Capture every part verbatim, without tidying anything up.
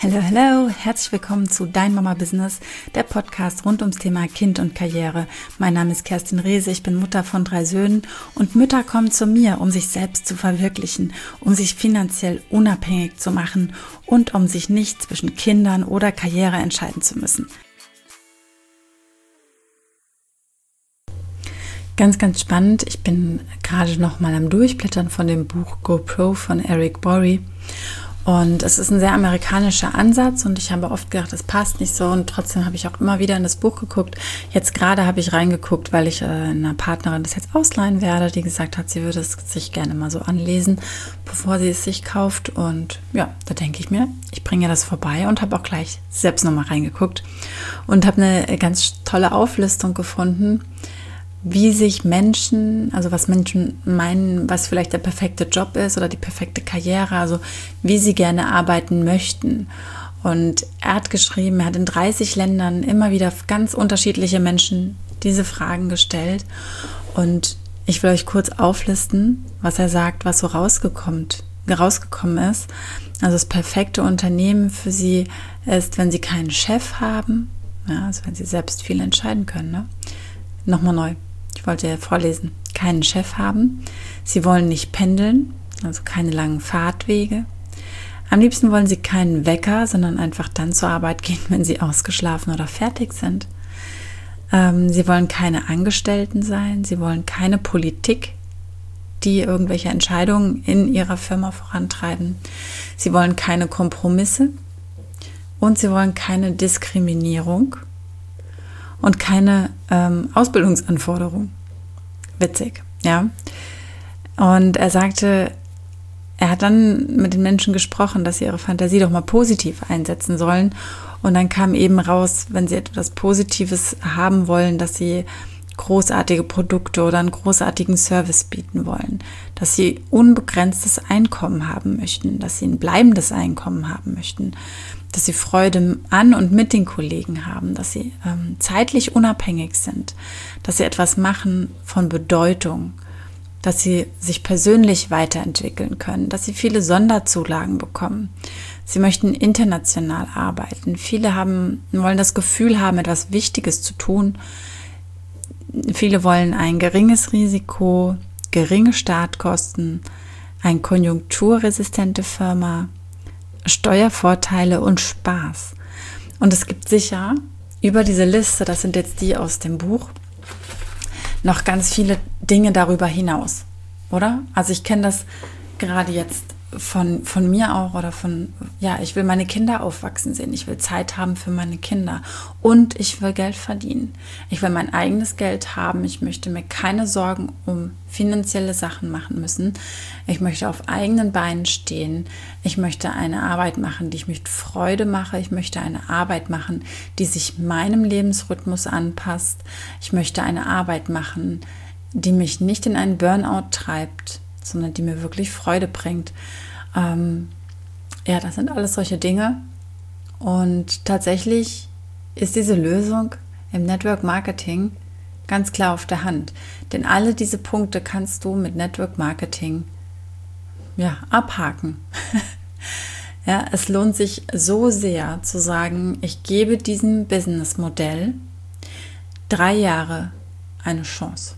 Hallo, hallo, herzlich willkommen zu Dein Mama Business, der Podcast rund ums Thema Kind und Karriere. Mein Name ist Kerstin Rehse, ich bin Mutter von drei Söhnen und Mütter kommen zu mir, um sich selbst zu verwirklichen, um sich finanziell unabhängig zu machen und um sich nicht zwischen Kindern oder Karriere entscheiden zu müssen. Ganz, ganz spannend. Ich bin gerade noch mal am Durchblättern von dem Buch Go Pro von Eric Worre. Und es ist ein sehr amerikanischer Ansatz und ich habe oft gedacht, das passt nicht so und trotzdem habe ich auch immer wieder in das Buch geguckt. Jetzt gerade habe ich reingeguckt, weil ich äh, einer Partnerin das jetzt ausleihen werde, die gesagt hat, sie würde es sich gerne mal so anlesen, bevor sie es sich kauft. Und ja, da denke ich mir, ich bringe das vorbei und habe auch gleich selbst nochmal reingeguckt und habe eine ganz tolle Auflistung gefunden, wie sich Menschen, also was Menschen meinen, was vielleicht der perfekte Job ist oder die perfekte Karriere, also wie sie gerne arbeiten möchten. Und er hat geschrieben, er hat in dreißig Ländern immer wieder ganz unterschiedliche Menschen diese Fragen gestellt. Und ich will euch kurz auflisten, was er sagt, was so rausgekommen, rausgekommen ist. Also das perfekte Unternehmen für sie ist, wenn sie keinen Chef haben, ja, also wenn sie selbst viel entscheiden können. Ne? Nochmal neu. Ich wollte ja vorlesen, keinen Chef haben. Sie wollen nicht pendeln, also keine langen Fahrtwege. Am liebsten wollen sie keinen Wecker, sondern einfach dann zur Arbeit gehen, wenn sie ausgeschlafen oder fertig sind. Ähm, sie wollen keine Angestellten sein. Sie wollen keine Politik, die irgendwelche Entscheidungen in ihrer Firma vorantreiben. Sie wollen keine Kompromisse und sie wollen keine Diskriminierung. Und keine ähm, Ausbildungsanforderung. Witzig, ja. Und er sagte, er hat dann mit den Menschen gesprochen, dass sie ihre Fantasie doch mal positiv einsetzen sollen. Und dann kam eben raus, wenn sie etwas Positives haben wollen, dass sie großartige Produkte oder einen großartigen Service bieten wollen, dass sie unbegrenztes Einkommen haben möchten, dass sie ein bleibendes Einkommen haben möchten, dass sie Freude an und mit den Kollegen haben, dass sie ähm, zeitlich unabhängig sind, dass sie etwas machen von Bedeutung, dass sie sich persönlich weiterentwickeln können, dass sie viele Sonderzulagen bekommen. Sie möchten international arbeiten. Viele haben, wollen das Gefühl haben, etwas Wichtiges zu tun. Viele wollen ein geringes Risiko, geringe Startkosten, eine konjunkturresistente Firma, Steuervorteile und Spaß. Und es gibt sicher über diese Liste, das sind jetzt die aus dem Buch, noch ganz viele Dinge darüber hinaus, oder? Also ich kenne das gerade jetzt von, von mir auch oder von, ja, ich will meine Kinder aufwachsen sehen, ich will Zeit haben für meine Kinder und ich will Geld verdienen. Ich will mein eigenes Geld haben, ich möchte mir keine Sorgen um finanzielle Sachen machen müssen. Ich möchte auf eigenen Beinen stehen. Ich möchte eine Arbeit machen, die ich mit Freude mache. Ich möchte eine Arbeit machen, die sich meinem Lebensrhythmus anpasst. Ich möchte eine Arbeit machen, die mich nicht in einen Burnout treibt, sondern die mir wirklich Freude bringt. Ähm, ja, das sind alles solche Dinge. Und tatsächlich ist diese Lösung im Network Marketing ganz klar auf der Hand. Denn alle diese Punkte kannst du mit Network Marketing ja, abhaken. Ja, es lohnt sich so sehr zu sagen, ich gebe diesem Businessmodell drei Jahre eine Chance.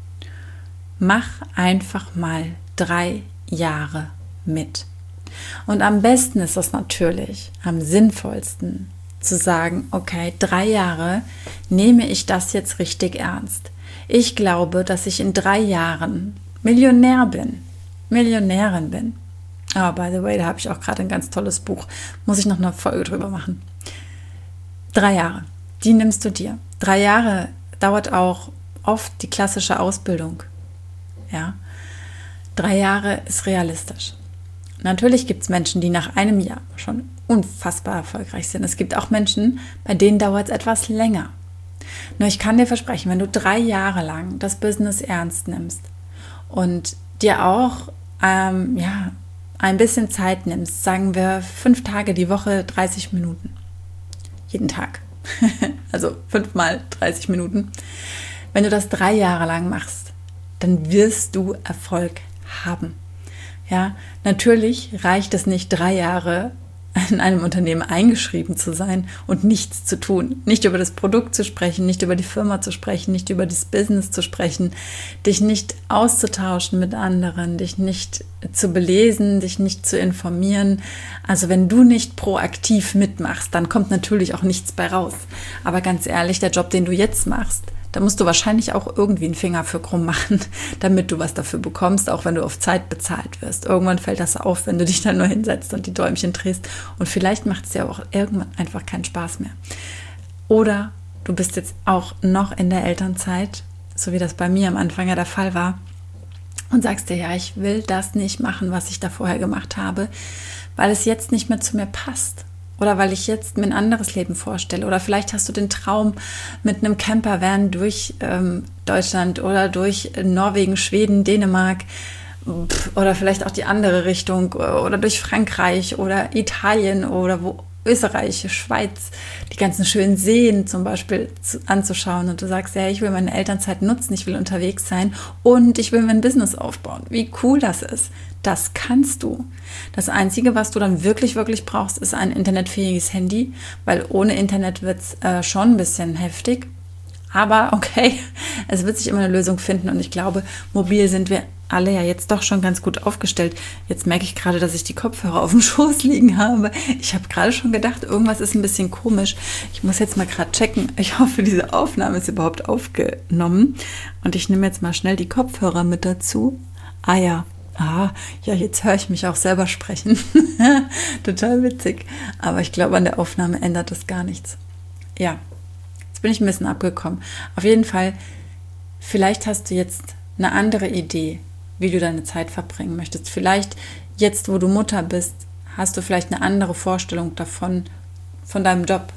Mach einfach mal drei Jahre mit. Und am besten ist es natürlich, am sinnvollsten zu sagen, okay, drei Jahre nehme ich das jetzt richtig ernst. Ich glaube, dass ich in drei Jahren Millionär bin, Millionärin bin. Oh, by the way, da habe ich auch gerade ein ganz tolles Buch. Muss ich noch eine Folge drüber machen. Drei Jahre, die nimmst du dir. Drei Jahre dauert auch oft die klassische Ausbildung. Ja, drei Jahre ist realistisch. Natürlich gibt es Menschen, die nach einem Jahr schon unfassbar erfolgreich sind. Es gibt auch Menschen, bei denen dauert es etwas länger. Nur ich kann dir versprechen, wenn du drei Jahre lang das Business ernst nimmst und dir auch ähm, ja, ein bisschen Zeit nimmst, sagen wir fünf Tage die Woche, dreißig Minuten. Jeden Tag. Also fünfmal dreißig Minuten. Wenn du das drei Jahre lang machst, dann wirst du Erfolg haben. Ja, natürlich reicht es nicht, drei Jahre in einem Unternehmen eingeschrieben zu sein und nichts zu tun. Nicht über das Produkt zu sprechen, nicht über die Firma zu sprechen, nicht über das Business zu sprechen, dich nicht auszutauschen mit anderen, dich nicht zu belesen, dich nicht zu informieren. Also wenn du nicht proaktiv mitmachst, dann kommt natürlich auch nichts bei raus. Aber ganz ehrlich, der Job, den du jetzt machst, da musst du wahrscheinlich auch irgendwie einen Finger für krumm machen, damit du was dafür bekommst, auch wenn du auf Zeit bezahlt wirst. Irgendwann fällt das auf, wenn du dich dann nur hinsetzt und die Däumchen drehst. Und vielleicht macht es dir auch irgendwann einfach keinen Spaß mehr. Oder du bist jetzt auch noch in der Elternzeit, so wie das bei mir am Anfang ja der Fall war, und sagst dir, ja, ich will das nicht machen, was ich da vorher gemacht habe, weil es jetzt nicht mehr zu mir passt. Oder weil ich jetzt mir ein anderes Leben vorstelle. Oder vielleicht hast du den Traum, mit einem Campervan durch ähm, Deutschland oder durch Norwegen, Schweden, Dänemark oder vielleicht auch die andere Richtung oder durch Frankreich oder Italien oder wo Österreich, Schweiz, die ganzen schönen Seen zum Beispiel zu, anzuschauen. Und du sagst, ja, ich will meine Elternzeit nutzen, ich will unterwegs sein und ich will mein Business aufbauen. Wie cool das ist. Das kannst du. Das Einzige, was du dann wirklich, wirklich brauchst, ist ein internetfähiges Handy, weil ohne Internet wird es äh, schon ein bisschen heftig. Aber okay, es wird sich immer eine Lösung finden und ich glaube, mobil sind wir alle ja jetzt doch schon ganz gut aufgestellt. Jetzt merke ich gerade, dass ich die Kopfhörer auf dem Schoß liegen habe. Ich habe gerade schon gedacht, irgendwas ist ein bisschen komisch. Ich muss jetzt mal gerade checken. Ich hoffe, diese Aufnahme ist überhaupt aufgenommen. Und ich nehme jetzt mal schnell die Kopfhörer mit dazu. Ah ja, ah, ja, jetzt höre ich mich auch selber sprechen. Total witzig. Aber ich glaube, an der Aufnahme ändert das gar nichts. Ja, jetzt bin ich ein bisschen abgekommen. Auf jeden Fall, vielleicht hast du jetzt eine andere Idee, wie du deine Zeit verbringen möchtest. Vielleicht jetzt, wo du Mutter bist, hast du vielleicht eine andere Vorstellung davon, von deinem Job.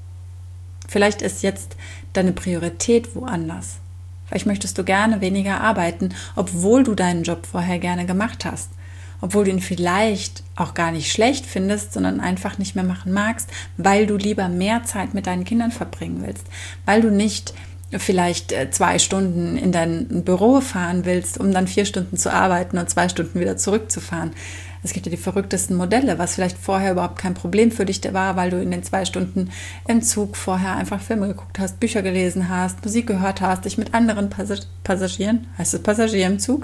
Vielleicht ist jetzt deine Priorität woanders. Vielleicht möchtest du gerne weniger arbeiten, obwohl du deinen Job vorher gerne gemacht hast. Obwohl du ihn vielleicht auch gar nicht schlecht findest, sondern einfach nicht mehr machen magst, weil du lieber mehr Zeit mit deinen Kindern verbringen willst. Weil du nicht vielleicht zwei Stunden in dein Büro fahren willst, um dann vier Stunden zu arbeiten und zwei Stunden wieder zurückzufahren. Es gibt ja die verrücktesten Modelle, was vielleicht vorher überhaupt kein Problem für dich war, weil du in den zwei Stunden im Zug vorher einfach Filme geguckt hast, Bücher gelesen hast, Musik gehört hast, dich mit anderen Passag- Passagieren, heißt es Passagier im Zug?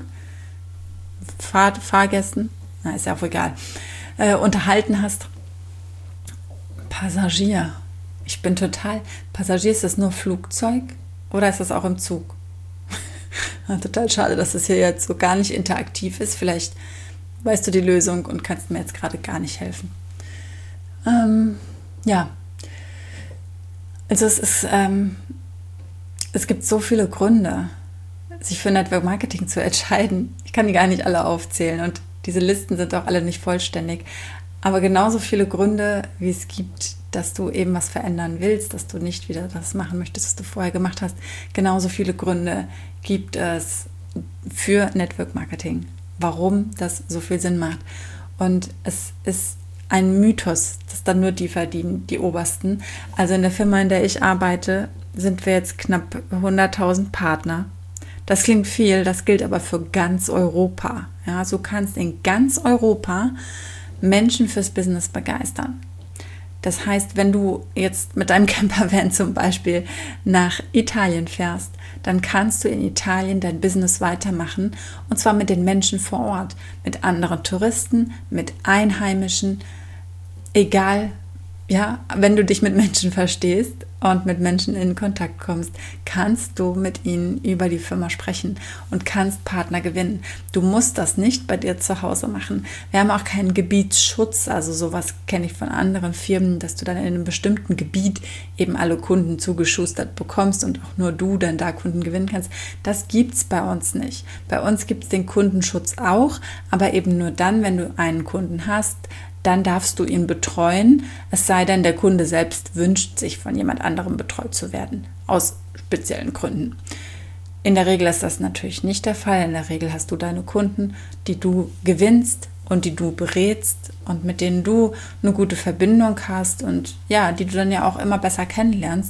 Fahr- Fahrgästen? Na, ist ja auch egal. Äh, unterhalten hast. Passagier. Ich bin total... Passagier, ist das nur Flugzeug? Oder ist das auch im Zug? Total schade, dass das hier jetzt so gar nicht interaktiv ist. Vielleicht weißt du die Lösung und kannst mir jetzt gerade gar nicht helfen. Ähm, ja. Also es ist, ähm, es gibt so viele Gründe, sich für Network Marketing zu entscheiden. Ich kann die gar nicht alle aufzählen und diese Listen sind auch alle nicht vollständig. Aber genauso viele Gründe, wie es gibt, dass du eben was verändern willst, dass du nicht wieder das machen möchtest, was du vorher gemacht hast. Genauso viele Gründe gibt es für Network Marketing, warum das so viel Sinn macht. Und es ist ein Mythos, dass dann nur die verdienen, die Obersten. Also in der Firma, in der ich arbeite, sind wir jetzt knapp hunderttausend Partner. Das klingt viel, das gilt aber für ganz Europa. Ja, also du kannst in ganz Europa Menschen fürs Business begeistern. Das heißt, wenn du jetzt mit deinem Campervan zum Beispiel nach Italien fährst, dann kannst du in Italien dein Business weitermachen und zwar mit den Menschen vor Ort, mit anderen Touristen, mit Einheimischen, egal, ja, wenn du dich mit Menschen verstehst und mit Menschen in Kontakt kommst, kannst du mit ihnen über die Firma sprechen und kannst Partner gewinnen. Du musst das nicht bei dir zu Hause machen. Wir haben auch keinen Gebietsschutz, also sowas kenne ich von anderen Firmen, dass du dann in einem bestimmten Gebiet eben alle Kunden zugeschustert bekommst und auch nur du dann da Kunden gewinnen kannst. Das gibt es bei uns nicht. Bei uns gibt es den Kundenschutz auch, aber eben nur dann, wenn du einen Kunden hast, dann darfst du ihn betreuen, es sei denn, der Kunde selbst wünscht sich von jemand anderem betreut zu werden, aus speziellen Gründen. In der Regel ist das natürlich nicht der Fall. In der Regel hast du deine Kunden, die du gewinnst und die du berätst und mit denen du eine gute Verbindung hast und ja, die du dann ja auch immer besser kennenlernst.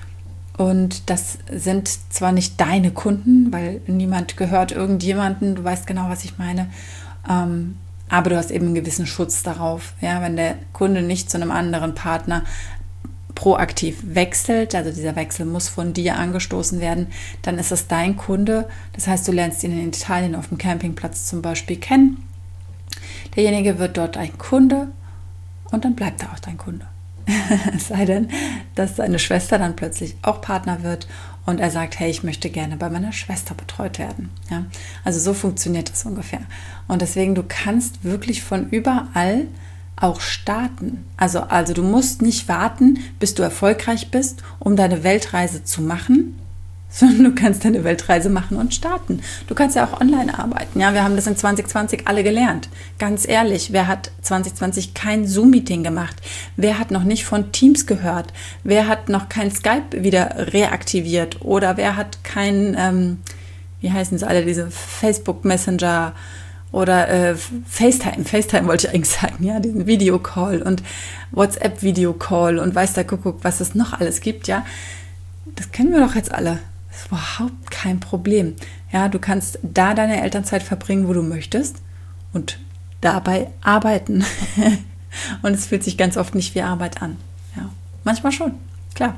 Und das sind zwar nicht deine Kunden, weil niemand gehört irgendjemanden, du weißt genau, was ich meine, ähm, aber du hast eben einen gewissen Schutz darauf. Ja, wenn der Kunde nicht zu einem anderen Partner proaktiv wechselt, also dieser Wechsel muss von dir angestoßen werden, dann ist es dein Kunde. Das heißt, du lernst ihn in Italien auf dem Campingplatz zum Beispiel kennen. Derjenige wird dort ein Kunde und dann bleibt er auch dein Kunde. Es sei denn, dass seine Schwester dann plötzlich auch Partner wird und er sagt, hey, ich möchte gerne bei meiner Schwester betreut werden. Ja, also so funktioniert das ungefähr. Und deswegen, du kannst wirklich von überall auch starten. Also, also du musst nicht warten, bis du erfolgreich bist, um deine Weltreise zu machen, sondern du kannst deine Weltreise machen und starten. Du kannst ja auch online arbeiten. Ja, wir haben das in zwanzig zwanzig alle gelernt. Ganz ehrlich, wer hat zwanzig zwanzig kein Zoom-Meeting gemacht? Wer hat noch nicht von Teams gehört? Wer hat noch kein Skype wieder reaktiviert? Oder wer hat kein, ähm, wie heißen sie alle, diese Facebook Messenger oder äh, FaceTime, FaceTime wollte ich eigentlich sagen, ja, diesen Videocall und WhatsApp-Videocall und weiß der Kuckuck, was es noch alles gibt, ja. Das kennen wir doch jetzt alle. Das ist überhaupt kein Problem. Ja, du kannst da deine Elternzeit verbringen, wo du möchtest und dabei arbeiten. Und es fühlt sich ganz oft nicht wie Arbeit an. Ja, manchmal schon, klar.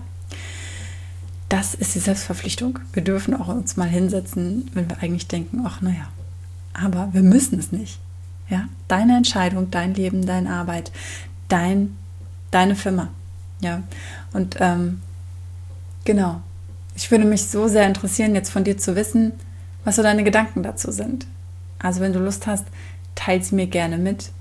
Das ist die Selbstverpflichtung. Wir dürfen auch uns mal hinsetzen, wenn wir eigentlich denken, ach naja, aber wir müssen es nicht. Ja, deine Entscheidung, dein Leben, deine Arbeit, dein, deine Firma. Ja, und ähm, genau. Ich würde mich so sehr interessieren, jetzt von dir zu wissen, was so deine Gedanken dazu sind. Also wenn du Lust hast, teile sie mir gerne mit.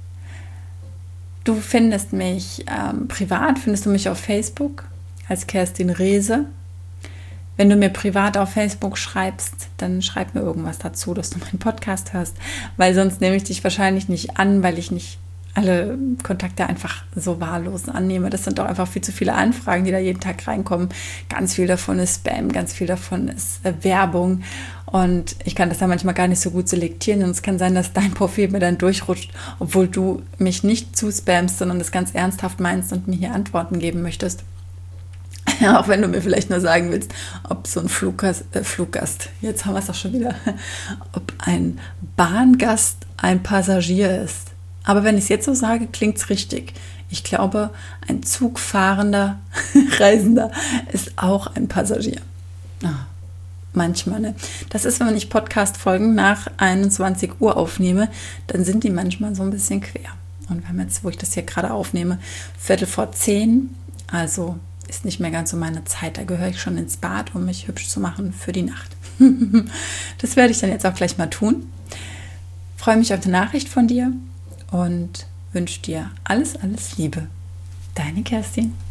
Du findest mich ähm, privat, findest du mich auf Facebook als Kerstin Reese. Wenn du mir privat auf Facebook schreibst, dann schreib mir irgendwas dazu, dass du meinen Podcast hörst, weil sonst nehme ich dich wahrscheinlich nicht an, weil ich nicht alle Kontakte einfach so wahllos annehme. Das sind doch einfach viel zu viele Anfragen, die da jeden Tag reinkommen. Ganz viel davon ist Spam, ganz viel davon ist äh, Werbung und ich kann das dann manchmal gar nicht so gut selektieren und es kann sein, dass dein Profil mir dann durchrutscht, obwohl du mich nicht zuspammst, sondern das ganz ernsthaft meinst und mir hier Antworten geben möchtest. Ja, auch wenn du mir vielleicht nur sagen willst, ob so ein Fluggast, äh, Fluggast, jetzt haben wir es doch schon wieder, ob ein Bahngast ein Passagier ist. Aber wenn ich es jetzt so sage, klingt es richtig. Ich glaube, ein zugfahrender Reisender ist auch ein Passagier. Ah, manchmal, ne? Das ist, wenn ich Podcast-Folgen nach einundzwanzig Uhr aufnehme, dann sind die manchmal so ein bisschen quer. Und wir haben jetzt, wo ich das hier gerade aufnehme, Viertel vor zehn, also ist nicht mehr ganz so meine Zeit. Da gehöre ich schon ins Bad, um mich hübsch zu machen für die Nacht. Das werde ich dann jetzt auch gleich mal tun. Freue mich auf eine Nachricht von dir und wünsche dir alles, alles Liebe. Deine Kerstin.